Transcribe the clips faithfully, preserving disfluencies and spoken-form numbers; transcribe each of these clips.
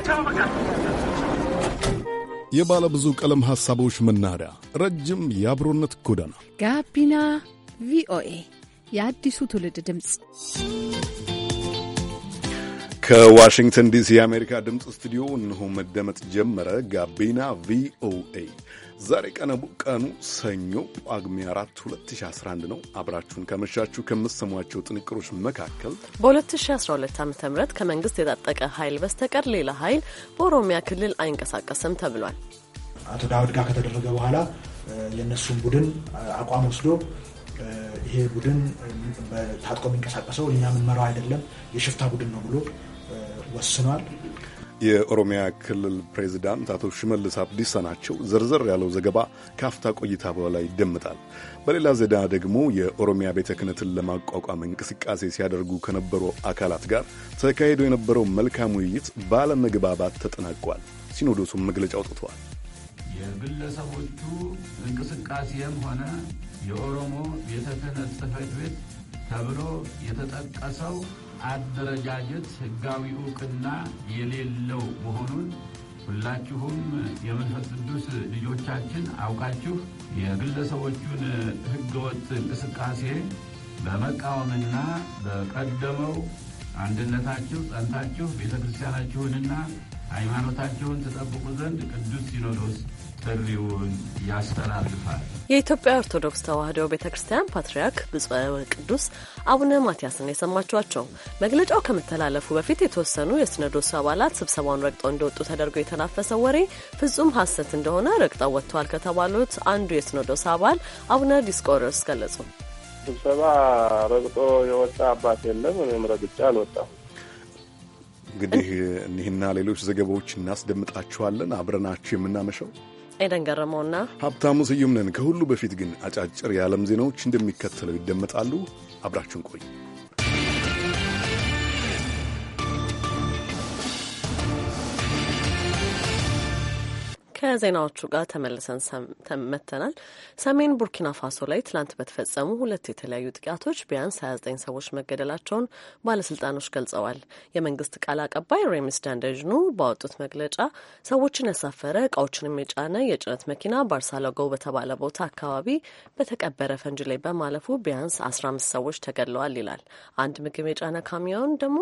የባለ ብዙ ቀለም ሐሳቦች መናኸሪያ፣ ረጅም የአብሮነት ጎዳና ጋቢና ቪኦኤ የአዲሱ ትውልድ ድምፅ ከዋሽንግተን ዲሲ የአሜሪካ ድምፅ ስቱዲዮ እንሆ መደመጥ ጀመረ። ጋቢና ቪኦኤ ዛሬ ቀኑ ሰኞ ጳጉሜ አራት ሁለት ሺህ አስራ አንድ ነው። አብራችሁን ከመሻችሁ ከምትሰሟቸው ጥንቅሮች መካከል በ2012 ዓ.ም ከመንግስት የታጠቀ ኃይል በስተቀር ሌላ ኃይል በኦሮሚያ ክልል አይንቀሳቀስም ተብሏል። አቶ ዳውድ ጋር ከተደረገ በኋላ የነሱን ቡድን አቋም ወስዶ ይሄ ቡድን ታጥቆ የሚንቀሳቀሰው እኛ የምንመራው አይደለም፣ የሽፍታ ቡድን ነው ብሎ ወስኗል። የኦሮሚያ ክልል ፕሬዚዳንት አቶ ሽመልስ አብዲሳ ናቸው። ዝርዝር ያለው ዘገባ ካፍታ ቆይታ በኋላ ይደመጣል። በሌላ ዜና ደግሞ የኦሮሚያ ቤተ ክህነትን ለማቋቋም እንቅስቃሴ ሲያደርጉ ከነበሩ አካላት ጋር ተካሂዶ የነበረው መልካም ውይይት ባለመግባባት ተጠናቋል። ሲኖዶሱም መግለጫ አውጥተዋል። የግለሰቦቹ እንቅስቃሴም ሆነ የኦሮሞ ቤተ ክህነት ጽሕፈት ቤት ተብሎ የተጠቀሰው አደረጃጀት ሕጋዊ ዕውቅና የሌለው መሆኑን ሁላችሁም የመንፈስ ቅዱስ ልጆቻችን አውቃችሁ የግለሰቦቹን ሕገወጥ እንቅስቃሴ በመቃወምና በቀደመው አንድነታችሁ ጸንታችሁ ቤተ ክርስቲያናችሁንና ሃይማኖታችሁን ተጠብቁ ዘንድ ቅዱስ ሲኖዶስ ጥሪውን ያስተላልፋል። የኢትዮጵያ ኦርቶዶክስ ተዋሕዶ ቤተክርስቲያን ፓትርያርክ ብፁዕ ወቅዱስ አቡነ ማትያስን የሰማችኋቸው። መግለጫው ከመተላለፉ በፊት የተወሰኑ የሲኖዶስ አባላት ስብሰባውን ረግጠው እንደወጡ ተደርጎ የተናፈሰው ወሬ ፍጹም ሐሰት እንደሆነ ረግጠው ወጥተዋል ከተባሉት አንዱ የሲኖዶስ አባል አቡነ ዲስቆሮስ ገለጹ። ስብሰባ ረግጦ የወጣ አባት የለም፣ እኔም ረግጬ አልወጣም። እንግዲህ እኒህና ሌሎች ዘገባዎች እናስደምጣችኋለን። አብረናችሁ የምናመሸው ኤደን ገረመውና ሀብታሙ ስዩም ነን። ከሁሉ በፊት ግን አጫጭር የዓለም ዜናዎች እንደሚከተለው ይደመጣሉ። አብራችሁን ቆዩ። ከዜናዎቹ ጋር ተመልሰን ተመተናል። ሰሜን ቡርኪና ፋሶ ላይ ትላንት በተፈጸሙ ሁለት የተለያዩ ጥቃቶች ቢያንስ ሀያ ዘጠኝ ሰዎች መገደላቸውን ባለስልጣኖች ገልጸዋል። የመንግስት ቃል አቀባይ ሬሚስ ዳንደጅኑ ባወጡት መግለጫ ሰዎችን ያሳፈረ እቃዎችንም የጫነ የጭነት መኪና ባርሳሎጎ በተባለ ቦታ አካባቢ በተቀበረ ፈንጅ ላይ በማለፉ ቢያንስ አስራ አምስት ሰዎች ተገድለዋል ይላል። አንድ ምግብ የጫነ ካሚዮን ደግሞ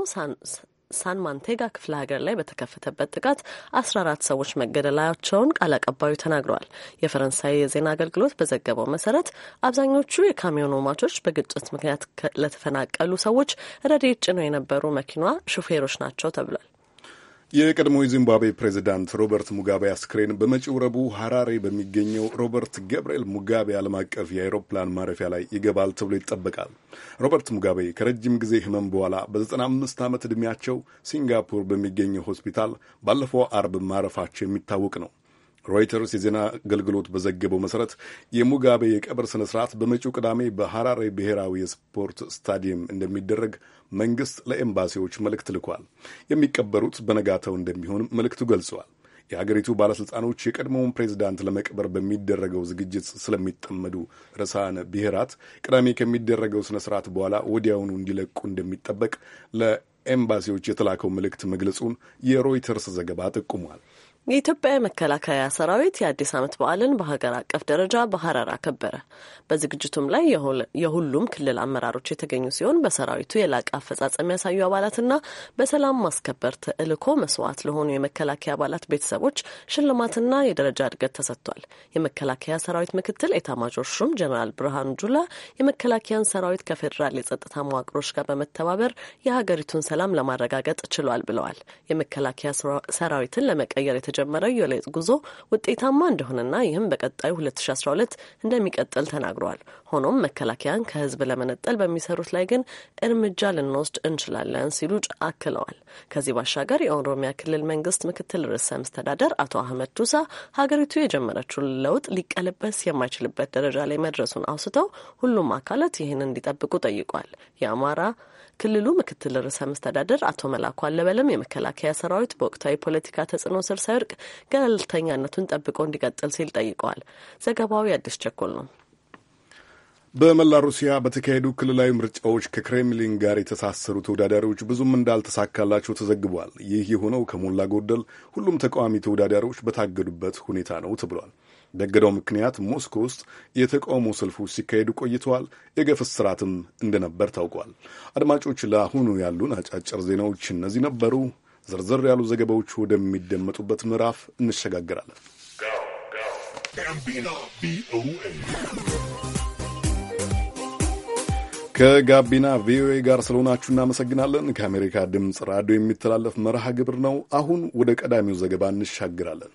ሳን ማንቴጋ ክፍለ ሀገር ላይ በተከፈተበት ጥቃት አስራ አራት ሰዎች መገደላቸውን ቃል አቀባዩ ተናግረዋል። የፈረንሳይ የዜና አገልግሎት በዘገበው መሰረት አብዛኞቹ የካሚዮኑ ሟቾች በግጭት ምክንያት ለተፈናቀሉ ሰዎች ረድኤት ጭነው የነበሩ መኪና ሹፌሮች ናቸው ተብሏል። የቀድሞ የዚምባብዌ ፕሬዚዳንት ሮበርት ሙጋቤ አስክሬን በመጪው ረቡዕ ሐራሬ በሚገኘው ሮበርት ገብርኤል ሙጋቤ ዓለም አቀፍ የአውሮፕላን ማረፊያ ላይ ይገባል ተብሎ ይጠበቃል። ሮበርት ሙጋቤ ከረጅም ጊዜ ሕመም በኋላ በዘጠና አምስት ዓመት ዕድሜያቸው ሲንጋፖር በሚገኘው ሆስፒታል ባለፈው አርብ ማረፋቸው የሚታወቅ ነው። ሮይተርስ የዜና አገልግሎት በዘገበው መሠረት የሙጋቤ የቀብር ሥነ ሥርዓት በመጪው ቅዳሜ በሐራሬ ብሔራዊ የስፖርት ስታዲየም እንደሚደረግ መንግሥት ለኤምባሲዎች መልእክት ልኳል። የሚቀበሩት በነጋታው እንደሚሆን መልእክቱ ገልጸዋል። የሀገሪቱ ባለሥልጣኖች የቀድሞውን ፕሬዚዳንት ለመቅበር በሚደረገው ዝግጅት ስለሚጠመዱ ርዕሳነ ብሔራት ቅዳሜ ከሚደረገው ሥነ ሥርዓት በኋላ ወዲያውኑ እንዲለቁ እንደሚጠበቅ ለኤምባሲዎች የተላከው መልእክት መግለጹን የሮይተርስ ዘገባ ጠቁሟል። የኢትዮጵያ የመከላከያ ሰራዊት የአዲስ ዓመት በዓልን በሀገር አቀፍ ደረጃ በሐረር አከበረ። በዝግጅቱም ላይ የሁሉም ክልል አመራሮች የተገኙ ሲሆን በሰራዊቱ የላቀ አፈጻጸም ያሳዩ አባላትና በሰላም ማስከበር ተልዕኮ መስዋዕት ለሆኑ የመከላከያ አባላት ቤተሰቦች ሽልማትና የደረጃ እድገት ተሰጥቷል። የመከላከያ ሰራዊት ምክትል ኤታማዦር ሹም ጀነራል ብርሃኑ ጁላ የመከላከያን ሰራዊት ከፌዴራል የጸጥታ መዋቅሮች ጋር በመተባበር የሀገሪቱን ሰላም ለማረጋገጥ ችሏል ብለዋል። የመከላከያ ሰራዊትን ለመቀየር የተጀመረው የለውጥ ጉዞ ውጤታማ እንደሆነና ይህም በቀጣዩ ሁለት ሺህ አስራ ሁለት እንደሚቀጥል ተናግረዋል። ሆኖም መከላከያን ከህዝብ ለመነጠል በሚሰሩት ላይ ግን እርምጃ ልንወስድ እንችላለን ሲሉ አክለዋል። ከዚህ ባሻገር የኦሮሚያ ክልል መንግስት ምክትል ርዕሰ መስተዳደር አቶ አህመድ ቱሳ ሀገሪቱ የጀመረችውን ለውጥ ሊቀለበስ የማይችልበት ደረጃ ላይ መድረሱን አውስተው ሁሉም አካላት ይህን እንዲጠብቁ ጠይቋል። የአማራ ክልሉ ምክትል ርዕሰ መስተዳደር አቶ መላኩ አለበለም የመከላከያ ሰራዊት በወቅታዊ ፖለቲካ ተጽዕኖ ስር ሳይወድቅ ገለልተኛነቱን ጠብቆ እንዲቀጥል ሲል ጠይቀዋል። ዘገባው የአዲስ ቸኮል ነው። በመላ ሩሲያ በተካሄዱ ክልላዊ ምርጫዎች ከክሬምሊን ጋር የተሳሰሩ ተወዳዳሪዎች ብዙም እንዳልተሳካላቸው ተዘግቧል። ይህ የሆነው ከሞላ ጎደል ሁሉም ተቃዋሚ ተወዳዳሪዎች በታገዱበት ሁኔታ ነው ተብሏል። በእገዳው ምክንያት ሞስኮ ውስጥ የተቃውሞ ሰልፎች ሲካሄዱ ቆይተዋል። የገፍ እስራትም እንደነበር ታውቋል። አድማጮች፣ ለአሁኑ ያሉን አጫጭር ዜናዎች እነዚህ ነበሩ። ዝርዝር ያሉ ዘገባዎች ወደሚደመጡበት ምዕራፍ እንሸጋግራለን። ከጋቢና ቪኦኤ ጋር ስለሆናችሁ እናመሰግናለን። ከአሜሪካ ድምፅ ራዲዮ የሚተላለፍ መርሃ ግብር ነው። አሁን ወደ ቀዳሚው ዘገባ እንሻግራለን።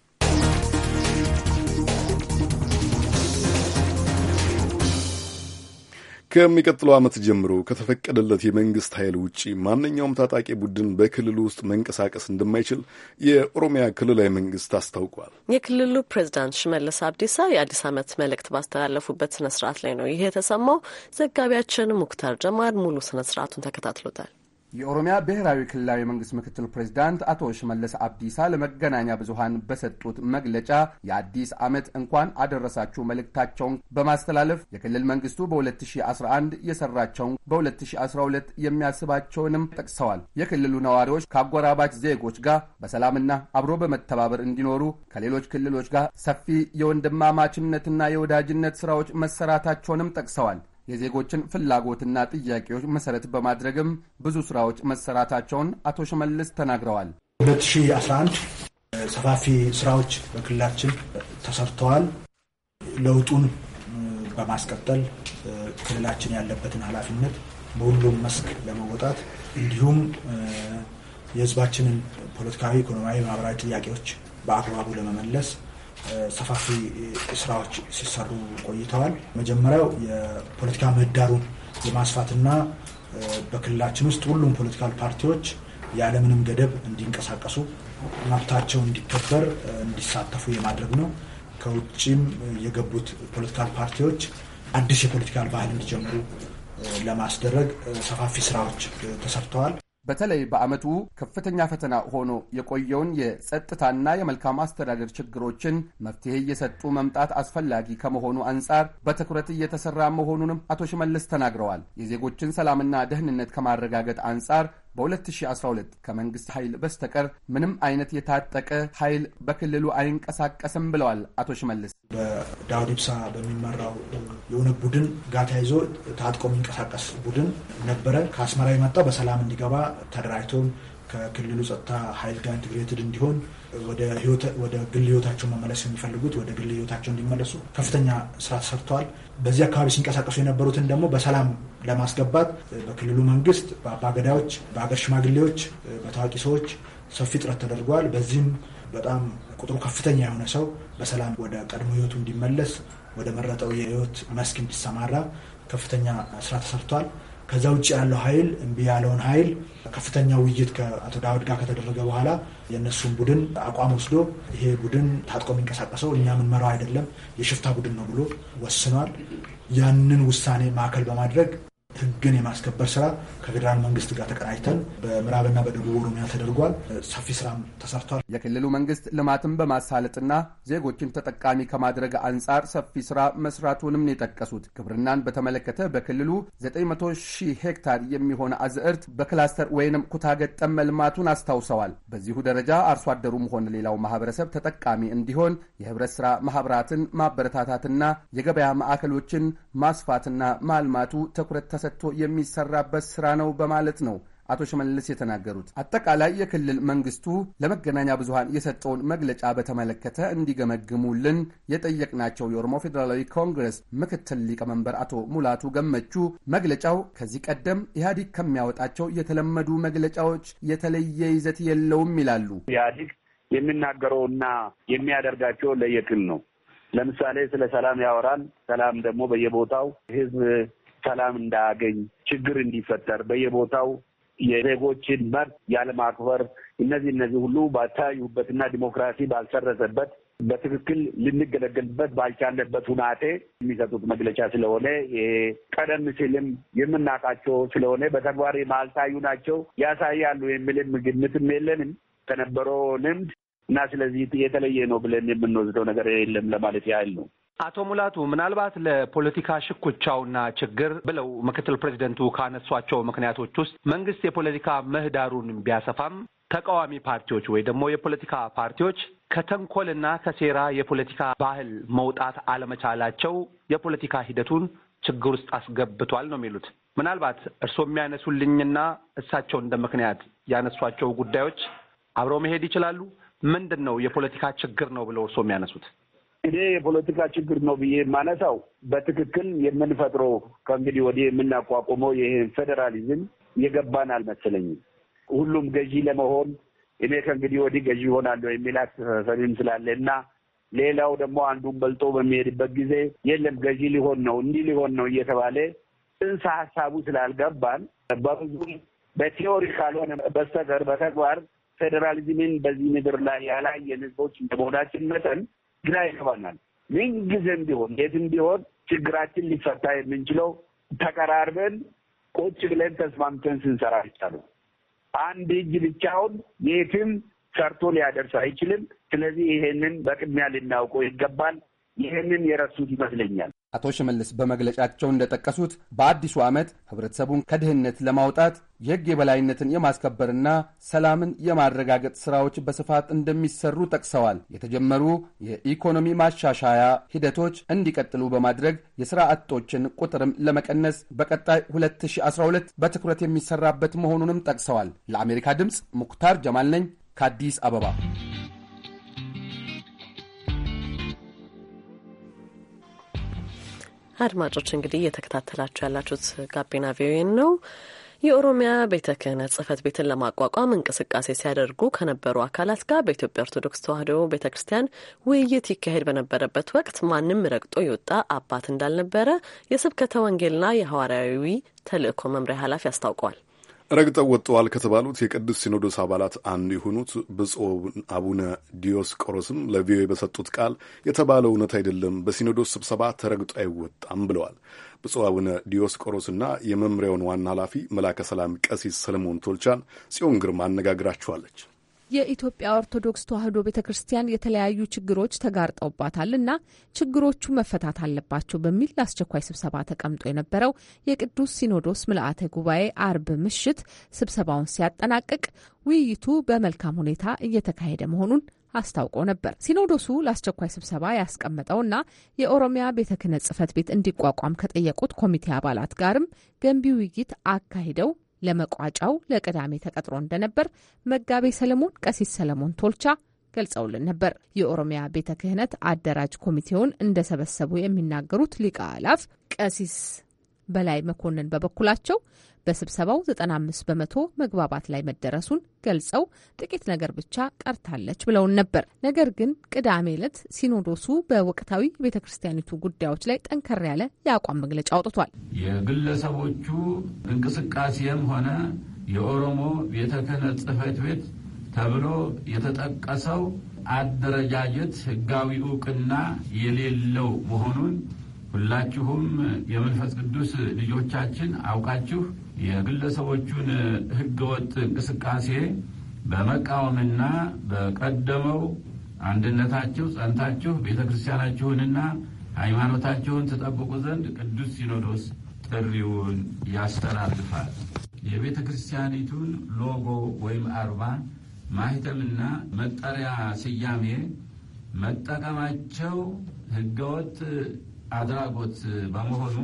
ከሚቀጥለው ዓመት ጀምሮ ከተፈቀደለት የመንግስት ኃይል ውጪ ማንኛውም ታጣቂ ቡድን በክልሉ ውስጥ መንቀሳቀስ እንደማይችል የኦሮሚያ ክልላዊ መንግስት አስታውቋል። የክልሉ ፕሬዚዳንት ሽመልስ አብዲሳ የአዲስ ዓመት መልእክት ባስተላለፉበት ስነ ስርዓት ላይ ነው ይሄ የተሰማው። ዘጋቢያችን ሙክታር ጀማል ሙሉ ስነ ስርዓቱን ተከታትሎታል። የኦሮሚያ ብሔራዊ ክልላዊ መንግስት ምክትል ፕሬዝዳንት አቶ ሽመልስ አብዲሳ ለመገናኛ ብዙሃን በሰጡት መግለጫ የአዲስ ዓመት እንኳን አደረሳችሁ መልእክታቸውን በማስተላለፍ የክልል መንግስቱ በ2011 የሰራቸውን በ2012 የሚያስባቸውንም ጠቅሰዋል። የክልሉ ነዋሪዎች ከአጎራባች ዜጎች ጋር በሰላምና አብሮ በመተባበር እንዲኖሩ ከሌሎች ክልሎች ጋር ሰፊ የወንድማማችነትና የወዳጅነት ስራዎች መሰራታቸውንም ጠቅሰዋል። የዜጎችን ፍላጎትና ጥያቄዎች መሰረት በማድረግም ብዙ ስራዎች መሰራታቸውን አቶ ሽመልስ ተናግረዋል። ሁለት ሺህ አስራ አንድ ሰፋፊ ስራዎች በክልላችን ተሰርተዋል። ለውጡን በማስቀጠል ክልላችን ያለበትን ኃላፊነት በሁሉም መስክ ለመወጣት እንዲሁም የህዝባችንን ፖለቲካዊ፣ ኢኮኖሚያዊ፣ ማህበራዊ ጥያቄዎች በአግባቡ ለመመለስ ሰፋፊ ስራዎች ሲሰሩ ቆይተዋል። መጀመሪያው የፖለቲካ ምህዳሩን የማስፋትና በክልላችን ውስጥ ሁሉም ፖለቲካል ፓርቲዎች ያለምንም ገደብ እንዲንቀሳቀሱ፣ መብታቸው እንዲከበር፣ እንዲሳተፉ የማድረግ ነው። ከውጭም የገቡት ፖለቲካል ፓርቲዎች አዲስ የፖለቲካል ባህል እንዲጀምሩ ለማስደረግ ሰፋፊ ስራዎች ተሰርተዋል። በተለይ በዓመቱ ከፍተኛ ፈተና ሆኖ የቆየውን የጸጥታና የመልካም አስተዳደር ችግሮችን መፍትሄ እየሰጡ መምጣት አስፈላጊ ከመሆኑ አንጻር በትኩረት እየተሰራ መሆኑንም አቶ ሽመልስ ተናግረዋል። የዜጎችን ሰላምና ደህንነት ከማረጋገጥ አንጻር በ2012 ከመንግስት ኃይል በስተቀር ምንም አይነት የታጠቀ ኃይል በክልሉ አይንቀሳቀስም ብለዋል አቶ ሽመልስ። በዳውድ ኢብሳ በሚመራው የኦነግ ቡድን ጋር ተያይዞ ታጥቆ የሚንቀሳቀስ ቡድን ነበረ። ከአስመራ የመጣው በሰላም እንዲገባ ተደራጅቶ ከክልሉ ጸጥታ ኃይል ጋር ኢንቴግሬትድ እንዲሆን ወደ ግል ህይወታቸው መመለስ የሚፈልጉት ወደ ግል ህይወታቸው እንዲመለሱ ከፍተኛ ስራ ተሰርተዋል። በዚህ አካባቢ ሲንቀሳቀሱ የነበሩትን ደግሞ በሰላም ለማስገባት በክልሉ መንግስት፣ በአባገዳዮች፣ በአገር ሽማግሌዎች፣ በታዋቂ ሰዎች ሰፊ ጥረት ተደርጓል። በዚህም በጣም ቁጥሩ ከፍተኛ የሆነ ሰው በሰላም ወደ ቀድሞ ህይወቱ እንዲመለስ፣ ወደ መረጠው የህይወት መስክ እንዲሰማራ ከፍተኛ ስራ ተሰርቷል። ከዛ ውጭ ያለው ኃይል እምቢ ያለውን ኃይል ከፍተኛ ውይይት ከአቶ ዳውድ ጋር ከተደረገ በኋላ የእነሱን ቡድን አቋም ወስዶ ይሄ ቡድን ታጥቆ የሚንቀሳቀሰው እኛ የምንመራው አይደለም፣ የሽፍታ ቡድን ነው ብሎ ወስኗል። ያንን ውሳኔ ማዕከል በማድረግ ህግን የማስከበር ስራ ከፌዴራል መንግስት ጋር ተቀናጅተን በምዕራብና በደቡብ ኦሮሚያ ተደርጓል። ሰፊ ስራም ተሰርቷል። የክልሉ መንግስት ልማትን በማሳለጥና ዜጎችን ተጠቃሚ ከማድረግ አንጻር ሰፊ ስራ መስራቱንም የጠቀሱት ግብርናን በተመለከተ በክልሉ ዘጠኝ መቶ ሺህ ሄክታር የሚሆን አዝዕርት በክላስተር ወይንም ኩታገጠም መልማቱን አስታውሰዋል። በዚሁ ደረጃ አርሶ አደሩም ሆነ ሌላው ማህበረሰብ ተጠቃሚ እንዲሆን የህብረት ስራ ማህበራትን ማበረታታትና የገበያ ማዕከሎችን ማስፋትና ማልማቱ ትኩረት ሰጥቶ የሚሰራበት ስራ ነው በማለት ነው አቶ ሽመልስ የተናገሩት። አጠቃላይ የክልል መንግስቱ ለመገናኛ ብዙሃን የሰጠውን መግለጫ በተመለከተ እንዲገመግሙልን የጠየቅናቸው የኦሮሞ ፌዴራላዊ ኮንግረስ ምክትል ሊቀመንበር አቶ ሙላቱ ገመቹ መግለጫው ከዚህ ቀደም ኢህአዴግ ከሚያወጣቸው የተለመዱ መግለጫዎች የተለየ ይዘት የለውም ይላሉ። ኢህአዴግ የሚናገረውና የሚያደርጋቸው ለየቅል ነው። ለምሳሌ ስለ ሰላም ያወራል። ሰላም ደግሞ በየቦታው ህዝብ ሰላም እንዳያገኝ፣ ችግር እንዲፈጠር፣ በየቦታው የዜጎችን መብት ያለማክበር፣ እነዚህ እነዚህ ሁሉ ባታዩበትና ዲሞክራሲ ባልሰረጸበት በትክክል ልንገለገልበት ባልቻለበት ሁናቴ የሚሰጡት መግለጫ ስለሆነ ይሄ ቀደም ሲልም የምናውቃቸው ስለሆነ በተግባር ማልታዩ ናቸው ያሳያሉ የሚልም ግምትም የለንም ከነበረው ልምድ እና ስለዚህ የተለየ ነው ብለን የምንወስደው ነገር የለም ለማለት ያህል ነው። አቶ ሙላቱ ምናልባት ለፖለቲካ ሽኩቻውና ችግር ብለው ምክትል ፕሬዚደንቱ ካነሷቸው ምክንያቶች ውስጥ መንግስት የፖለቲካ ምህዳሩን ቢያሰፋም ተቃዋሚ ፓርቲዎች ወይ ደግሞ የፖለቲካ ፓርቲዎች ከተንኮልና ከሴራ የፖለቲካ ባህል መውጣት አለመቻላቸው የፖለቲካ ሂደቱን ችግር ውስጥ አስገብቷል ነው የሚሉት። ምናልባት እርስዎ የሚያነሱልኝና እሳቸው እንደ ምክንያት ያነሷቸው ጉዳዮች አብረው መሄድ ይችላሉ? ምንድን ነው የፖለቲካ ችግር ነው ብለው እርስዎ የሚያነሱት? እኔ የፖለቲካ ችግር ነው ብዬ የማነሳው በትክክል የምንፈጥረው ከእንግዲህ ወዲህ የምናቋቁመው ይሄ ፌዴራሊዝም የገባን አልመሰለኝም። ሁሉም ገዢ ለመሆን እኔ ከእንግዲህ ወዲህ ገዢ ሆናለሁ የሚል አስተሳሰብም ስላለ እና ሌላው ደግሞ አንዱን በልጦ በሚሄድበት ጊዜ የለም ገዢ ሊሆን ነው እንዲህ ሊሆን ነው እየተባለ ጽንሰ ሀሳቡ ስላልገባን በብዙም በቲዮሪ ካልሆነ በስተቀር በተግባር ፌዴራሊዝምን በዚህ ምድር ላይ ያላየን ህዝቦች እንደመሆናችን መጠን ግራ ይገባናል። ምን ጊዜም ቢሆን የትም ቢሆን ችግራችን ሊፈታ የምንችለው ተቀራርበን ቁጭ ብለን ተስማምተን ስንሰራ ይቻላል። አንድ እጅ ብቻውን የትም ሰርቶ ሊያደርስ አይችልም። ስለዚህ ይሄንን በቅድሚያ ልናውቀው ይገባል። ይሄንን የረሱት ይመስለኛል። አቶ ሽመልስ በመግለጫቸው እንደጠቀሱት በአዲሱ ዓመት ህብረተሰቡን ከድህነት ለማውጣት የህግ የበላይነትን የማስከበርና ሰላምን የማረጋገጥ ስራዎች በስፋት እንደሚሰሩ ጠቅሰዋል። የተጀመሩ የኢኮኖሚ ማሻሻያ ሂደቶች እንዲቀጥሉ በማድረግ የሥራ አጦችን ቁጥርም ለመቀነስ በቀጣይ ሁለት ሺህ አስራ ሁለት በትኩረት የሚሰራበት መሆኑንም ጠቅሰዋል። ለአሜሪካ ድምፅ ሙክታር ጀማል ነኝ ከአዲስ አበባ። አድማጮች እንግዲህ እየተከታተላችሁ ያላችሁት ጋቢና ቪኦኤ ነው። የኦሮሚያ ቤተ ክህነት ጽሕፈት ቤትን ለማቋቋም እንቅስቃሴ ሲያደርጉ ከነበሩ አካላት ጋር በኢትዮጵያ ኦርቶዶክስ ተዋሕዶ ቤተ ክርስቲያን ውይይት ይካሄድ በነበረበት ወቅት ማንም ረግጦ የወጣ አባት እንዳልነበረ የስብከተ ወንጌልና የሐዋርያዊ ተልእኮ መምሪያ ኃላፊ አስታውቀዋል። ረግጠው ወጥተዋል ከተባሉት የቅዱስ ሲኖዶስ አባላት አንዱ የሆኑት ብፁዕ አቡነ ዲዮስቆሮስም ለቪኦኤ በሰጡት ቃል የተባለው እውነት አይደለም፣ በሲኖዶስ ስብሰባ ተረግጦ አይወጣም ብለዋል። ብፁዕ አቡነ ዲዮስቆሮስና የመምሪያውን ዋና ኃላፊ መላከ ሰላም ቀሲስ ሰለሞን ቶልቻን ጽዮን ግርማ አነጋግራቸዋለች። የኢትዮጵያ ኦርቶዶክስ ተዋሕዶ ቤተ ክርስቲያን የተለያዩ ችግሮች ተጋርጠውባታል እና ችግሮቹ መፈታት አለባቸው በሚል ለአስቸኳይ ስብሰባ ተቀምጦ የነበረው የቅዱስ ሲኖዶስ ምልአተ ጉባኤ አርብ ምሽት ስብሰባውን ሲያጠናቅቅ ውይይቱ በመልካም ሁኔታ እየተካሄደ መሆኑን አስታውቆ ነበር። ሲኖዶሱ ለአስቸኳይ ስብሰባ ያስቀመጠውና የኦሮሚያ ቤተ ክህነት ጽሕፈት ቤት እንዲቋቋም ከጠየቁት ኮሚቴ አባላት ጋርም ገንቢ ውይይት አካሂደው ለመቋጫው ለቅዳሜ ተቀጥሮ እንደነበር መጋቤ ሰለሞን ቀሲስ ሰለሞን ቶልቻ ገልጸውልን ነበር። የኦሮሚያ ቤተ ክህነት አደራጅ ኮሚቴውን እንደሰበሰቡ የሚናገሩት ሊቀ አእላፍ ቀሲስ በላይ መኮንን በበኩላቸው በስብሰባው ዘጠና አምስት በመቶ መግባባት ላይ መደረሱን ገልጸው ጥቂት ነገር ብቻ ቀርታለች ብለውን ነበር። ነገር ግን ቅዳሜ ዕለት ሲኖዶሱ በወቅታዊ ቤተ ክርስቲያኒቱ ጉዳዮች ላይ ጠንከር ያለ የአቋም መግለጫ አውጥቷል። የግለሰቦቹ እንቅስቃሴም ሆነ የኦሮሞ ቤተ ክህነት ጽሕፈት ቤት ተብሎ የተጠቀሰው አደረጃጀት ሕጋዊ እውቅና የሌለው መሆኑን ሁላችሁም የመንፈስ ቅዱስ ልጆቻችን አውቃችሁ የግለሰቦቹን ሕገወጥ እንቅስቃሴ በመቃወምና በቀደመው አንድነታችሁ ጸንታችሁ ቤተክርስቲያናችሁንና ሃይማኖታችሁን ተጠብቁ ዘንድ ቅዱስ ሲኖዶስ ጥሪውን ያስተላልፋል። የቤተክርስቲያኒቱን ሎጎ ወይም አርማ ማህተምና መጠሪያ ስያሜ መጠቀማቸው ሕገወጥ አድራጎት በመሆኑ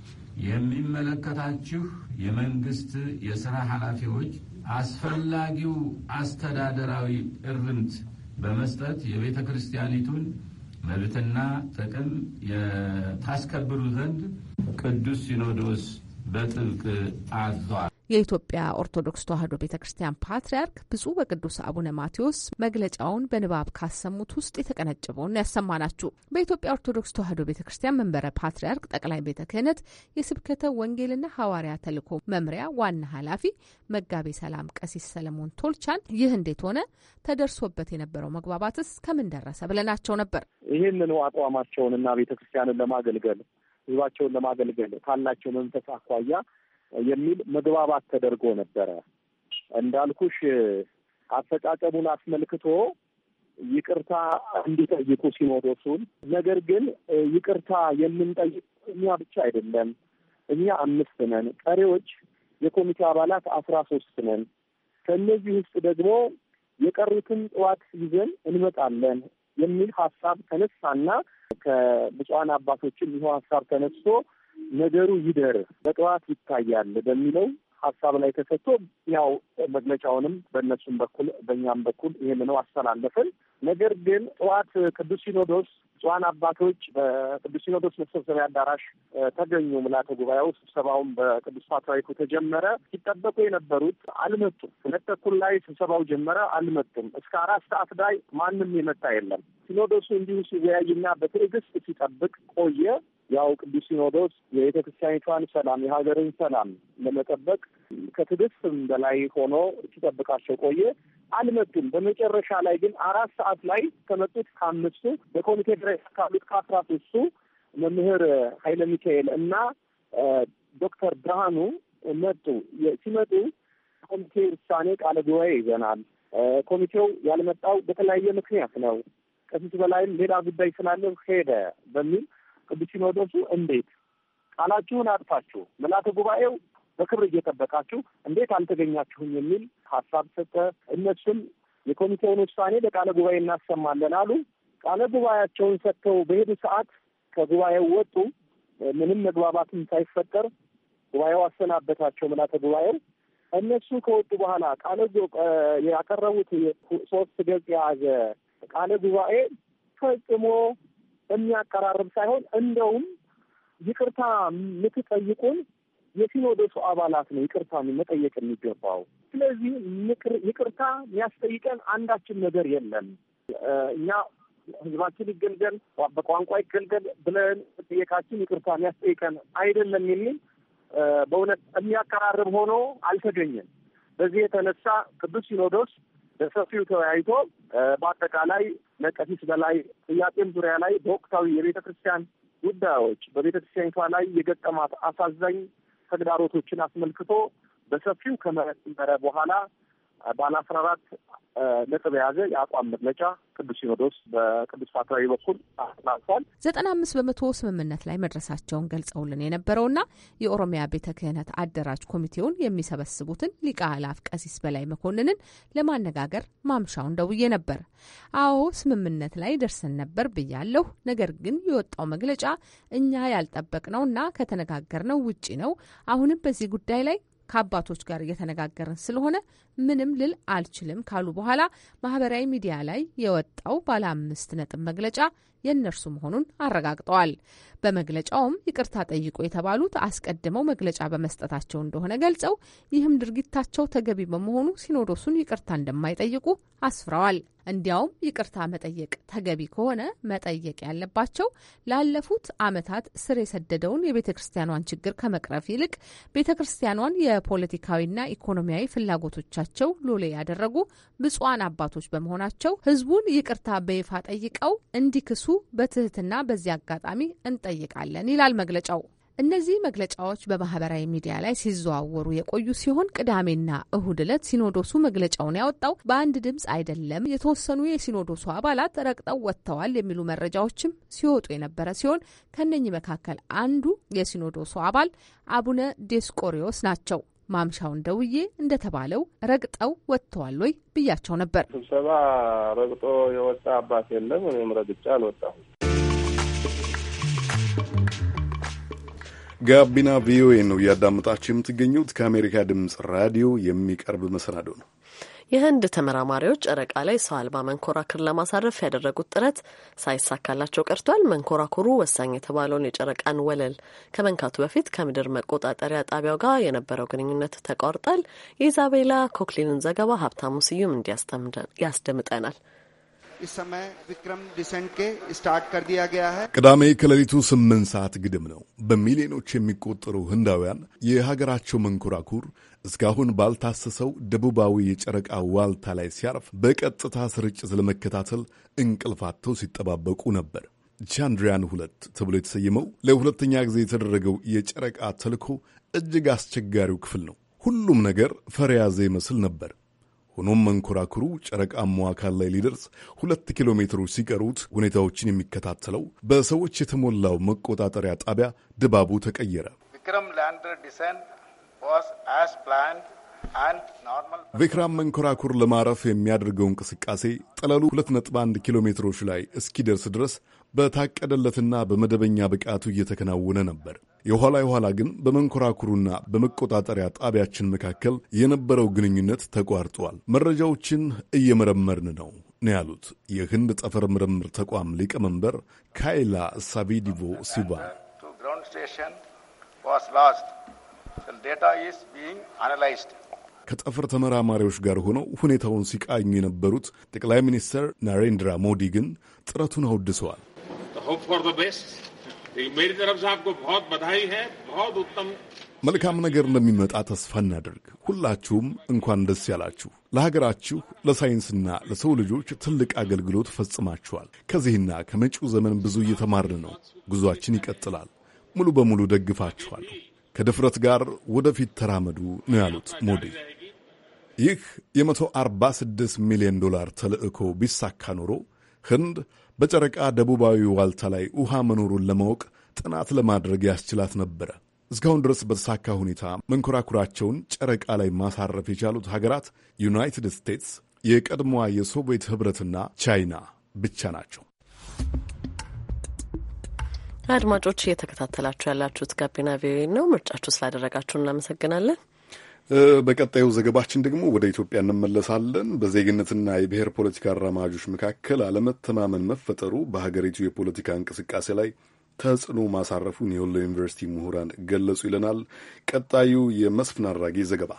የሚመለከታችሁ የመንግስት የሥራ ኃላፊዎች አስፈላጊው አስተዳደራዊ እርምት በመስጠት የቤተ ክርስቲያኒቱን መብትና ጥቅም የታስከብሩ ዘንድ ቅዱስ ሲኖዶስ በጥብቅ አዟል። የኢትዮጵያ ኦርቶዶክስ ተዋሕዶ ቤተ ክርስቲያን ፓትርያርክ ብፁዕ ወቅዱስ አቡነ ማቴዎስ መግለጫውን በንባብ ካሰሙት ውስጥ የተቀነጨበውን ያሰማናችሁ። በኢትዮጵያ ኦርቶዶክስ ተዋሕዶ ቤተ ክርስቲያን መንበረ ፓትርያርክ ጠቅላይ ቤተ ክህነት የስብከተ ወንጌልና ሐዋርያ ተልእኮ መምሪያ ዋና ኃላፊ መጋቤ ሰላም ቀሲስ ሰለሞን ቶልቻን ይህ እንዴት ሆነ፣ ተደርሶበት የነበረው መግባባትስ ከምን ደረሰ ብለናቸው ነበር። ይህንኑ አቋማቸውንና ቤተ ክርስቲያንን ለማገልገል ህዝባቸውን ለማገልገል ካላቸው መንፈስ አኳያ የሚል መግባባት ተደርጎ ነበረ። እንዳልኩሽ አፈጻጸሙን አስመልክቶ ይቅርታ እንዲጠይቁ ሲኖዶሱን። ነገር ግን ይቅርታ የምንጠይቅ እኛ ብቻ አይደለም፣ እኛ አምስት ነን፣ ቀሪዎች የኮሚቴ አባላት አስራ ሶስት ነን። ከእነዚህ ውስጥ ደግሞ የቀሩትን ጠዋት ይዘን እንመጣለን የሚል ሀሳብ ተነሳና ከብፁዓን አባቶችም ይኸው ሀሳብ ተነስቶ ነገሩ ይደር በጠዋት ይታያል በሚለው ሀሳብ ላይ ተሰጥቶ ያው መግለጫውንም በእነሱም በኩል በእኛም በኩል ይህንኑ አስተላለፍን። ነገር ግን ጠዋት ቅዱስ ሲኖዶስ ብፁዓን አባቶች በቅዱስ ሲኖዶስ መሰብሰቢያ አዳራሽ ተገኙ። ምልዓተ ጉባኤው ስብሰባውን በቅዱስ ፓትርያርኩ ተጀመረ። ሲጠበቁ የነበሩት አልመጡም። ሁለት ተኩል ላይ ስብሰባው ጀመረ፣ አልመጡም። እስከ አራት ሰዓት ላይ ማንም የመጣ የለም። ሲኖዶሱ እንዲሁ ሲወያይና በትዕግስት ሲጠብቅ ቆየ። ያው ቅዱስ ሲኖዶስ የቤተ ክርስቲያኒቷን ሰላም የሀገርን ሰላም ለመጠበቅ ከትዕግስትም በላይ ሆኖ ሲጠብቃቸው ቆየ። አልመጡም። በመጨረሻ ላይ ግን አራት ሰዓት ላይ ከመጡት ከአምስቱ በኮሚቴ ደረጃ ካሉት ከአስራ ሶስቱ መምህር ኃይለ ሚካኤል እና ዶክተር ብርሃኑ መጡ። ሲመጡ ኮሚቴ ውሳኔ ቃለ ጉባኤ ይዘናል፣ ኮሚቴው ያልመጣው በተለያየ ምክንያት ነው፣ ከፊት በላይም ሌላ ጉዳይ ስላለ ሄደ በሚል ቅዱስ ሲኖዶሱ እንዴት ቃላችሁን አጥፋችሁ ምልዓተ ጉባኤው በክብር እየጠበቃችሁ እንዴት አልተገኛችሁም የሚል ሀሳብ ሰጠ። እነሱም የኮሚቴውን ውሳኔ በቃለ ጉባኤ እናሰማለን አሉ። ቃለ ጉባኤያቸውን ሰጥተው በሄዱ ሰዓት ከጉባኤው ወጡ። ምንም መግባባትም ሳይፈጠር ጉባኤው አሰናበታቸው። ምልዓተ ጉባኤው እነሱ ከወጡ በኋላ ቃለ ያቀረቡት ሶስት ገጽ የያዘ ቃለ ጉባኤ ፈጽሞ የሚያቀራርብ ሳይሆን እንደውም ይቅርታ የምትጠይቁን የሲኖዶሱ አባላት ነው ይቅርታ መጠየቅ የሚገባው። ስለዚህ ይቅርታ የሚያስጠይቀን አንዳችን ነገር የለም። እኛ ህዝባችን ይገልገል፣ በቋንቋ ይገልገል ብለን ጠየቃችን ይቅርታ የሚያስጠይቀን አይደለም የሚል በእውነት የሚያቀራርብ ሆኖ አልተገኘም። በዚህ የተነሳ ቅዱስ ሲኖዶስ በሰፊው ተወያይቶ በአጠቃላይ ለቀሲስ በላይ ጥያቄም ዙሪያ ላይ በወቅታዊ የቤተ ክርስቲያን ጉዳዮች በቤተ ክርስቲያኒቷ ላይ የገጠማት አሳዛኝ ተግዳሮቶችን አስመልክቶ በሰፊው ከመረመረ በኋላ ባለ አስራ አራት ነጥብ የያዘ የአቋም መግለጫ ቅዱስ ሲኖዶስ በቅዱስ ፓትርያርኩ በኩል አስተላልፏል። ዘጠና አምስት በመቶ ስምምነት ላይ መድረሳቸውን ገልጸውልን የነበረውና የኦሮሚያ ቤተ ክህነት አደራጅ ኮሚቴውን የሚሰበስቡትን ሊቀ አእላፍ ቀሲስ በላይ መኮንንን ለማነጋገር ማምሻውን ደውዬ ነበር። አዎ ስምምነት ላይ ደርሰን ነበር ብያለሁ። ነገር ግን የወጣው መግለጫ እኛ ያልጠበቅነውና ከተነጋገርነው ውጪ ነው። አሁንም በዚህ ጉዳይ ላይ ከአባቶች ጋር እየተነጋገርን ስለሆነ ምንም ልል አልችልም ካሉ በኋላ ማህበራዊ ሚዲያ ላይ የወጣው ባለ አምስት ነጥብ መግለጫ የእነርሱ መሆኑን አረጋግጠዋል። በመግለጫውም ይቅርታ ጠይቁ የተባሉት አስቀድመው መግለጫ በመስጠታቸው እንደሆነ ገልጸው ይህም ድርጊታቸው ተገቢ በመሆኑ ሲኖዶሱን ይቅርታ እንደማይጠይቁ አስፍረዋል። እንዲያውም ይቅርታ መጠየቅ ተገቢ ከሆነ መጠየቅ ያለባቸው ላለፉት ዓመታት ስር የሰደደውን የቤተ ክርስቲያኗን ችግር ከመቅረፍ ይልቅ ቤተ ክርስቲያኗን የፖለቲካዊና ኢኮኖሚያዊ ፍላጎቶቻቸው ሎሌ ያደረጉ ብፁዓን አባቶች በመሆናቸው ሕዝቡን ይቅርታ በይፋ ጠይቀው እንዲክሱ በትህትና በዚህ አጋጣሚ እንጠይቃለን ይላል መግለጫው። እነዚህ መግለጫዎች በማህበራዊ ሚዲያ ላይ ሲዘዋወሩ የቆዩ ሲሆን ቅዳሜና እሁድ ዕለት ሲኖዶሱ መግለጫውን ያወጣው በአንድ ድምፅ አይደለም፣ የተወሰኑ የሲኖዶሱ አባላት ረግጠው ወጥተዋል የሚሉ መረጃዎችም ሲወጡ የነበረ ሲሆን ከነኚህ መካከል አንዱ የሲኖዶሱ አባል አቡነ ዲዮስቆሪዎስ ናቸው። ማምሻውን ደውዬ እንደተባለው ረግጠው ወጥተዋል ወይ ብያቸው ነበር። ስብሰባ ረግጦ የወጣ አባት የለም፣ እኔም ረግጬ አልወጣሁም። ጋቢና ቪኦኤ ነው እያዳመጣችሁ የምትገኙት። ከአሜሪካ ድምጽ ራዲዮ የሚቀርብ መሰናዶ ነው። የህንድ ተመራማሪዎች ጨረቃ ላይ ሰው አልባ መንኮራኩር ለማሳረፍ ያደረጉት ጥረት ሳይሳካላቸው ቀርቷል። መንኮራኩሩ ወሳኝ የተባለውን የጨረቃን ወለል ከመንካቱ በፊት ከምድር መቆጣጠሪያ ጣቢያው ጋር የነበረው ግንኙነት ተቋርጧል። የኢዛቤላ ኮክሊንን ዘገባ ሀብታሙ ስዩም እንዲያስደምጠናል። ቅዳሜ ከሌሊቱ ስምንት ሰዓት ግድም ነው። በሚሊዮኖች የሚቆጠሩ ህንዳውያን የሀገራቸው መንኮራኩር እስካሁን ባልታሰሰው ደቡባዊ የጨረቃ ዋልታ ላይ ሲያርፍ በቀጥታ ስርጭት ለመከታተል እንቅልፋተው ሲጠባበቁ ነበር። ቻንድሪያን ሁለት ተብሎ የተሰየመው ለሁለተኛ ጊዜ የተደረገው የጨረቃ ተልዕኮ እጅግ አስቸጋሪው ክፍል ነው። ሁሉም ነገር ፈር የያዘ ይመስል ነበር። ሆኖም መንኮራኩሩ ጨረቃማው አካል ላይ ሊደርስ ሁለት ኪሎ ሜትሮች ሲቀሩት ሁኔታዎችን የሚከታተለው በሰዎች የተሞላው መቆጣጠሪያ ጣቢያ ድባቡ ተቀየረ። ቪክራም መንኮራኩር ለማረፍ የሚያደርገው እንቅስቃሴ ጠለሉ ሁለት ነጥብ አንድ ኪሎ ሜትሮች ላይ እስኪደርስ ድረስ በታቀደለትና በመደበኛ ብቃቱ እየተከናወነ ነበር። የኋላ የኋላ ግን በመንኮራኩሩና በመቆጣጠሪያ ጣቢያችን መካከል የነበረው ግንኙነት ተቋርጧል። መረጃዎችን እየመረመርን ነው ነው ያሉት የህንድ ጠፈር ምርምር ተቋም ሊቀመንበር ካይላ ሳቪዲቮ ሲባ ከጠፈር ተመራማሪዎች ጋር ሆነው ሁኔታውን ሲቃኙ የነበሩት ጠቅላይ ሚኒስትር ናሬንድራ ሞዲ ግን ጥረቱን አወድሰዋል። መልካም ነገር እንደሚመጣ ተስፋ እናደርግ። ሁላችሁም እንኳን ደስ ያላችሁ። ለሀገራችሁ ለሳይንስና ለሰው ልጆች ትልቅ አገልግሎት ፈጽማችኋል። ከዚህና ከመጪው ዘመን ብዙ እየተማርን ነው። ጉዟችን ይቀጥላል። ሙሉ በሙሉ ደግፋችኋለሁ። ከድፍረት ጋር ወደፊት ተራመዱ ነው ያሉት ሞዲ። ይህ የመቶ አርባ ስድስት ሚሊዮን ዶላር ተልዕኮ ቢሳካ ኖሮ ህንድ በጨረቃ ደቡባዊ ዋልታ ላይ ውሃ መኖሩን ለማወቅ ጥናት ለማድረግ ያስችላት ነበረ። እስካሁን ድረስ በተሳካ ሁኔታ መንኮራኩራቸውን ጨረቃ ላይ ማሳረፍ የቻሉት ሀገራት ዩናይትድ ስቴትስ፣ የቀድሞዋ የሶቪየት ኅብረትና ቻይና ብቻ ናቸው። አድማጮች እየተከታተላችሁ ያላችሁት ጋቢና ቪኦኤ ነው። ምርጫችሁ ስላደረጋችሁ እናመሰግናለን። በቀጣዩ ዘገባችን ደግሞ ወደ ኢትዮጵያ እንመለሳለን። በዜግነትና የብሔር ፖለቲካ አራማጆች መካከል አለመተማመን መፈጠሩ በሀገሪቱ የፖለቲካ እንቅስቃሴ ላይ ተጽዕኖ ማሳረፉን የወሎ ዩኒቨርሲቲ ምሁራን ገለጹ ይለናል ቀጣዩ የመስፍን አራጌ ዘገባ።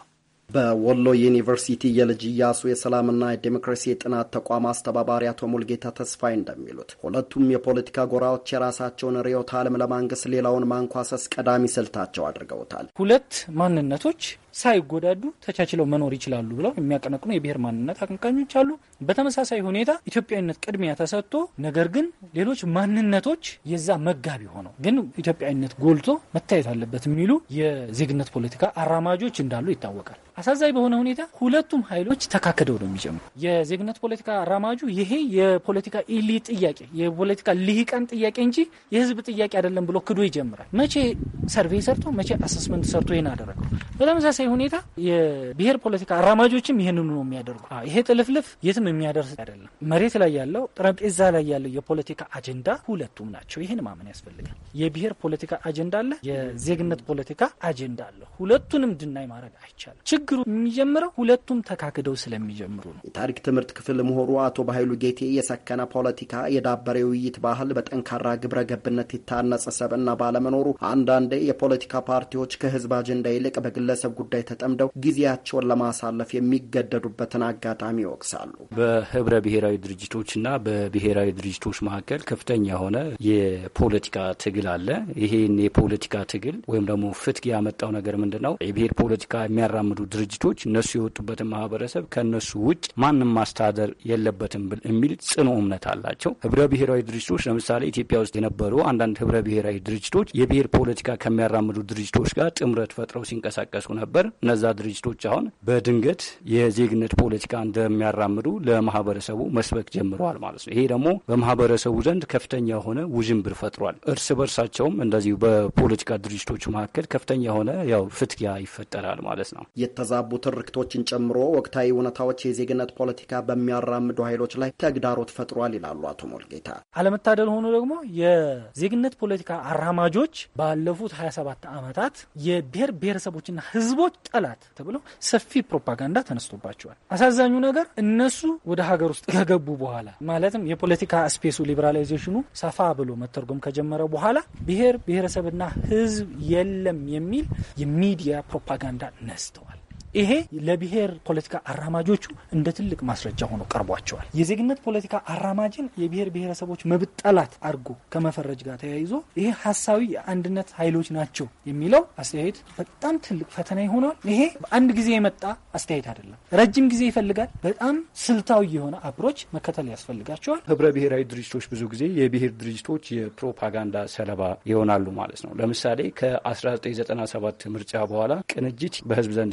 በወሎ ዩኒቨርሲቲ የልጅ ኢያሱ የሰላምና የዲሞክራሲ የጥናት ተቋም አስተባባሪ አቶ ሙልጌታ ተስፋይ እንደሚሉት ሁለቱም የፖለቲካ ጎራዎች የራሳቸውን ርዕዮተ ዓለም ለማንገስ ሌላውን ማንኳሰስ ቀዳሚ ስልታቸው አድርገውታል። ሁለት ማንነቶች ሳይጎዳዱ ተቻችለው መኖር ይችላሉ ብለው የሚያቀነቅኑ የብሔር ማንነት አቀንቃኞች አሉ። በተመሳሳይ ሁኔታ ኢትዮጵያዊነት ቅድሚያ ተሰጥቶ ነገር ግን ሌሎች ማንነቶች የዛ መጋቢ ሆነው ግን ኢትዮጵያዊነት ጎልቶ መታየት አለበት የሚሉ የዜግነት ፖለቲካ አራማጆች እንዳሉ ይታወቃል። አሳዛኝ በሆነ ሁኔታ ሁለቱም ኃይሎች ተካክደው ነው የሚጀምሩ። የዜግነት ፖለቲካ አራማጁ ይሄ የፖለቲካ ኢሊት ጥያቄ የፖለቲካ ልሂቃን ጥያቄ እንጂ የህዝብ ጥያቄ አይደለም ብሎ ክዶ ይጀምራል። መቼ ሰርቬይ ሰርቶ መቼ አሰስመንት ሰርቶ ይሄን አደረገው። በተመሳሳይ ሁኔታ የብሔር ፖለቲካ አራማጆችም ይሄንኑ ነው የሚያደርጉ። ይሄ ጥልፍልፍ የትም የሚያደርስ አይደለም። መሬት ላይ ያለው ጠረጴዛ ላይ ያለው የፖለቲካ አጀንዳ ሁለቱም ናቸው። ይሄን ማመን ያስፈልጋል። የብሔር ፖለቲካ አጀንዳ አለ፣ የዜግነት ፖለቲካ አጀንዳ አለ። ሁለቱንም ድናይ ማድረግ አይቻልም። ችግሩ የሚጀምረው ሁለቱም ተካክደው ስለሚጀምሩ ነው። የታሪክ ትምህርት ክፍል ምሁሩ አቶ ባይሉ ጌቴ የሰከነ ፖለቲካ፣ የዳበረ ውይይት ባህል፣ በጠንካራ ግብረ ገብነት የታነጸ ሰብዕና ባለመኖሩ አንዳንዴ የፖለቲካ ፓርቲዎች ከህዝብ አጀንዳ ይልቅ በግለሰብ ጉዳይ ተጠምደው ጊዜያቸውን ለማሳለፍ የሚገደዱበትን አጋጣሚ ይወቅሳሉ። በህብረ ብሔራዊ ድርጅቶችና በብሔራዊ ድርጅቶች መካከል ከፍተኛ የሆነ የፖለቲካ ትግል አለ። ይሄን የፖለቲካ ትግል ወይም ደግሞ ፍትግ ያመጣው ነገር ምንድነው? የብሔር ፖለቲካ የሚያራምዱ ድርጅቶች እነሱ የወጡበትን ማህበረሰብ ከነሱ ውጭ ማንም ማስተዳደር የለበትም የሚል ጽኑ እምነት አላቸው። ህብረ ብሔራዊ ድርጅቶች ለምሳሌ ኢትዮጵያ ውስጥ የነበሩ አንዳንድ ህብረ ብሔራዊ ድርጅቶች የብሔር ፖለቲካ ከሚያራምዱ ድርጅቶች ጋር ጥምረት ፈጥረው ሲንቀሳቀሱ ነበር። እነዛ ድርጅቶች አሁን በድንገት የዜግነት ፖለቲካ እንደሚያራምዱ ለማህበረሰቡ መስበክ ጀምረዋል ማለት ነው። ይሄ ደግሞ በማህበረሰቡ ዘንድ ከፍተኛ የሆነ ውዥንብር ፈጥሯል። እርስ በርሳቸውም እንደዚሁ በፖለቲካ ድርጅቶች መካከል ከፍተኛ የሆነ ያው ፍትጊያ ይፈጠራል ማለት ነው። የተዛቡ ትርክቶችን ጨምሮ ወቅታዊ እውነታዎች የዜግነት ፖለቲካ በሚያራምዱ ኃይሎች ላይ ተግዳሮት ፈጥሯል ይላሉ አቶ ሞልጌታ። አለመታደል ሆኖ ደግሞ የዜግነት ፖለቲካ አራማጆች ባለፉት ሀያ ሰባት ዓመታት የብሔር ብሔረሰቦችና ህዝቦች ጠላት ተብለው ሰፊ ፕሮፓጋንዳ ተነስቶባቸዋል። አሳዛኙ ነገር እነሱ ወደ ሀገር ውስጥ ከገቡ በኋላ ማለትም የፖለቲካ ስፔሱ ሊበራላይዜሽኑ ሰፋ ብሎ መተርጎም ከጀመረ በኋላ ብሔር ብሔረሰብና ህዝብ የለም የሚል የሚዲያ ፕሮፓጋንዳ ነስተዋል። ይሄ ለብሔር ፖለቲካ አራማጆቹ እንደ ትልቅ ማስረጃ ሆኖ ቀርቧቸዋል። የዜግነት ፖለቲካ አራማጅን የብሔር ብሔረሰቦች መብት ጠላት አድርጎ ከመፈረጅ ጋር ተያይዞ ይሄ ሀሳዊ የአንድነት ኃይሎች ናቸው የሚለው አስተያየት በጣም ትልቅ ፈተና ይሆናል። ይሄ በአንድ ጊዜ የመጣ አስተያየት አይደለም፣ ረጅም ጊዜ ይፈልጋል። በጣም ስልታዊ የሆነ አፕሮች መከተል ያስፈልጋቸዋል። ህብረ ብሔራዊ ድርጅቶች ብዙ ጊዜ የብሔር ድርጅቶች የፕሮፓጋንዳ ሰለባ ይሆናሉ ማለት ነው። ለምሳሌ ከአስራ ዘጠኝ ዘጠና ሰባት ምርጫ በኋላ ቅንጅት በህዝብ ዘንድ የነበረው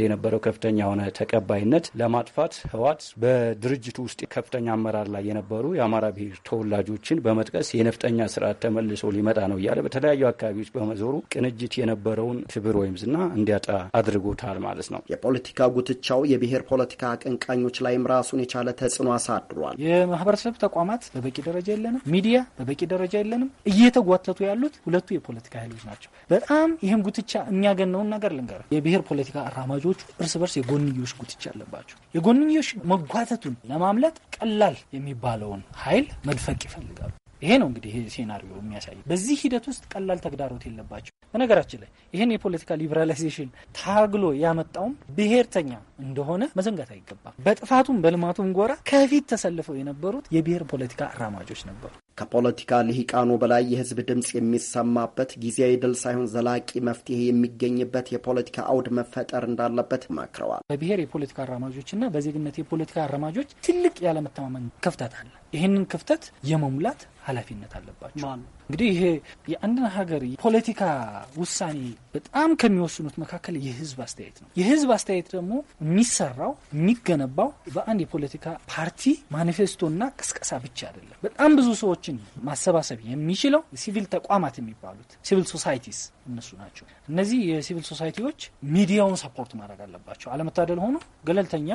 ከፍተኛ የሆነ ተቀባይነት ለማጥፋት ህወሓት በድርጅቱ ውስጥ ከፍተኛ አመራር ላይ የነበሩ የአማራ ብሔር ተወላጆችን በመጥቀስ የነፍጠኛ ስርዓት ተመልሶ ሊመጣ ነው እያለ በተለያዩ አካባቢዎች በመዞሩ ቅንጅት የነበረውን ክብር ወይም ዝና እንዲያጣ አድርጎታል ማለት ነው። የፖለቲካ ጉትቻው የብሔር ፖለቲካ አቀንቃኞች ላይም ራሱን የቻለ ተጽዕኖ አሳድሯል። የማህበረሰብ ተቋማት በበቂ ደረጃ የለንም፣ ሚዲያ በበቂ ደረጃ የለንም። እየተጓተቱ ያሉት ሁለቱ የፖለቲካ ኃይሎች ናቸው። በጣም ይህም ጉትቻ የሚያገነውን ነገር ልንገር። የብሔር ፖለቲካ አራማጆቹ እርስ በርስ የጎንዮሽ ጉትቻ አለባቸው። የጎንዮሽ መጓተቱን ለማምለጥ ቀላል የሚባለውን ኃይል መድፈቅ ይፈልጋሉ። ይሄ ነው እንግዲህ ይሄ ሴናሪዮ የሚያሳይ። በዚህ ሂደት ውስጥ ቀላል ተግዳሮት የለባቸው። በነገራችን ላይ ይሄን የፖለቲካ ሊበራላይዜሽን ታግሎ ያመጣውም ብሔርተኛ እንደሆነ መዘንጋት አይገባም። በጥፋቱም በልማቱም ጎራ ከፊት ተሰልፈው የነበሩት የብሔር ፖለቲካ አራማጆች ነበሩ። ከፖለቲካ ልሂቃኑ በላይ የህዝብ ድምጽ የሚሰማበት ጊዜያዊ ድል ሳይሆን ዘላቂ መፍትሄ የሚገኝበት የፖለቲካ አውድ መፈጠር እንዳለበት መክረዋል። በብሔር የፖለቲካ አራማጆችና በዜግነት የፖለቲካ አራማጆች ትልቅ ያለመተማመን ክፍተት አለ። ይህንን ክፍተት የመሙላት ኃላፊነት አለባቸው። እንግዲህ ይሄ የአንድ ሀገር ፖለቲካ ውሳኔ በጣም ከሚወስኑት መካከል የህዝብ አስተያየት ነው። የህዝብ አስተያየት ደግሞ የሚሰራው የሚገነባው በአንድ የፖለቲካ ፓርቲ ማኒፌስቶና ቅስቀሳ ብቻ አይደለም። በጣም ብዙ ሰዎችን ማሰባሰብ የሚችለው ሲቪል ተቋማት የሚባሉት ሲቪል ሶሳይቲስ እነሱ ናቸው። እነዚህ የሲቪል ሶሳይቲዎች ሚዲያውን ሰፖርት ማድረግ አለባቸው። አለመታደል ሆኖ ገለልተኛ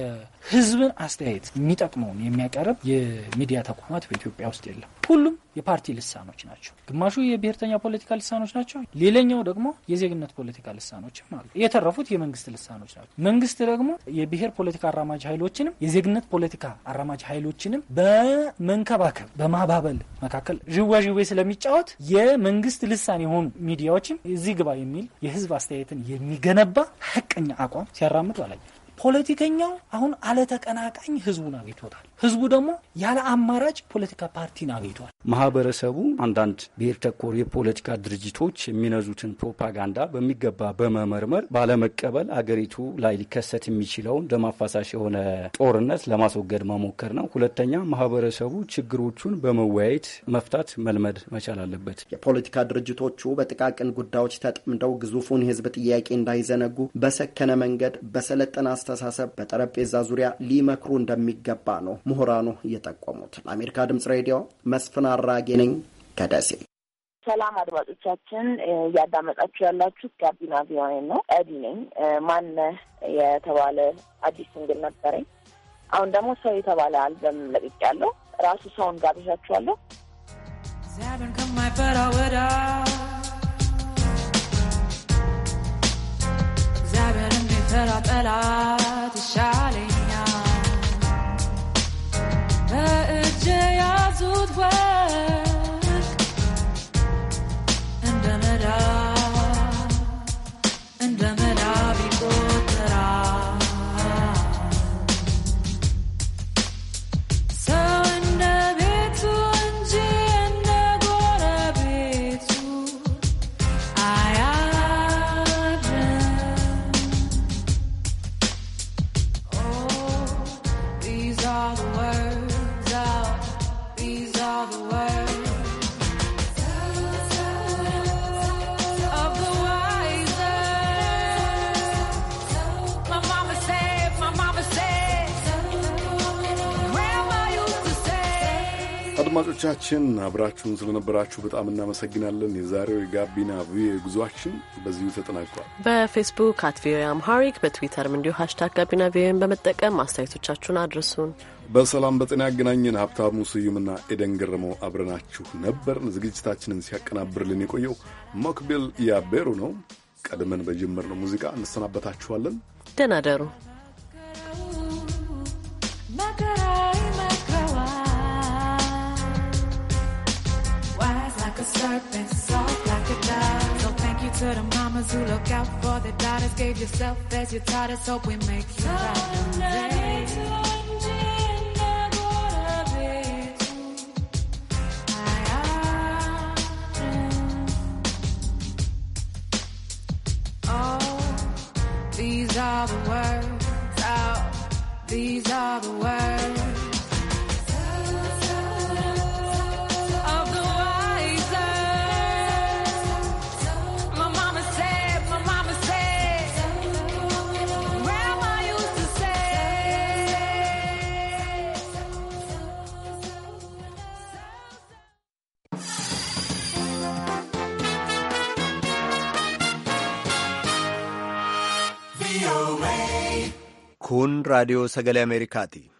የህዝብን አስተያየት የሚጠቅመውን የሚያቀርብ የሚዲያ ተቋማት በኢትዮጵያ ውስጥ የለም። ሁሉም የፓርቲ ልሳኖች ናቸው። ግማሹ የብሔርተኛ ፖለቲካ ልሳኖች ናቸው። ሌላኛው ደግሞ የዜግነት ፖለቲካ ልሳኖችም አሉ። የተረፉት የመንግስት ልሳኖች ናቸው። መንግስት ደግሞ የብሔር ፖለቲካ አራማጅ ኃይሎችንም የዜግነት ፖለቲካ አራማጅ ኃይሎችንም በመንከባከብ በማባበል መካከል ዥዋዥዌ ስለሚጫወት የመንግስት ልሳን የሆኑ ሚዲያዎችም እዚህ ግባ የሚል የህዝብ አስተያየትን የሚገነባ ሐቀኛ አቋም ሲያራምዱ አላየ። ፖለቲከኛው አሁን አለ ተቀናቃኝ ህዝቡን አግኝቶታል። ህዝቡ ደግሞ ያለ አማራጭ ፖለቲካ ፓርቲን አግኝቷል። ማህበረሰቡ አንዳንድ ብሔር ተኮር የፖለቲካ ድርጅቶች የሚነዙትን ፕሮፓጋንዳ በሚገባ በመመርመር ባለመቀበል አገሪቱ ላይ ሊከሰት የሚችለውን ደም አፋሳሽ የሆነ ጦርነት ለማስወገድ መሞከር ነው። ሁለተኛ ማህበረሰቡ ችግሮቹን በመወያየት መፍታት መልመድ መቻል አለበት። የፖለቲካ ድርጅቶቹ በጥቃቅን ጉዳዮች ተጠምደው ግዙፉን የህዝብ ጥያቄ እንዳይዘነጉ በሰከነ መንገድ በሰለጠነ አስተሳሰብ በጠረጴዛ ዙሪያ ሊመክሩ እንደሚገባ ነው ምሁራኑ እየጠቆሙት። ለአሜሪካ ድምጽ ሬዲዮ መስፍን አራጌ ነኝ ከደሴ። ሰላም አድማጮቻችን፣ እያዳመጣችሁ ያላችሁ ጋቢና ቪኦኤ ነው። ኤዲ ነኝ። ማነህ የተባለ አዲስ ሲንግል ነበረኝ። አሁን ደግሞ ሰው የተባለ አልበም ለቅቄያለሁ። ራሱ ሰውን ጋብዣችኋለሁ። ዛሬን ከማይፈራ ወዳ ዛሬን የሚፈራ ጠላት ይሻለኛል። በእጅ ያዙት ወርቅ እንደ መዳብ እንደ መዳብ ይቆጠራል። ሰው እንደ ቤቱ እንጂ እንደ ጎረቤቱ አያድርም። Oh, these are the words. These are the words of the wisest. My mama said, my mama said, Grandma used to say. አድማጮቻችን አብራችሁን ስለነበራችሁ በጣም እናመሰግናለን። የዛሬው የጋቢና ቪኦኤ ጉዟችን በዚሁ ተጠናቋል። በፌስቡክ አት ቪኦኤ አምሃሪክ በትዊተርም እንዲሁ ሃሽታግ ጋቢና ቪኦኤን በመጠቀም አስተያየቶቻችሁን አድርሱን። በሰላም በጤና ያገናኘን ሀብታሙ ስዩምና ኤደን ገረመው አብረናችሁ ነበርን። ዝግጅታችንን ሲያቀናብርልን የቆየው ሞክቢል ያቤሩ ነው። ቀድመን በጀመርነው ሙዚቃ እንሰናበታችኋለን። ደህና ደሩ። Serpent, soft like a dove. So thank you to the mamas who look out for their daughters. Gave yourself as you taught us. Hope we make you proud. Oh, these are the words. Oh, these are the words. Well, Kun raadiyoo sagalee Ameerikaati.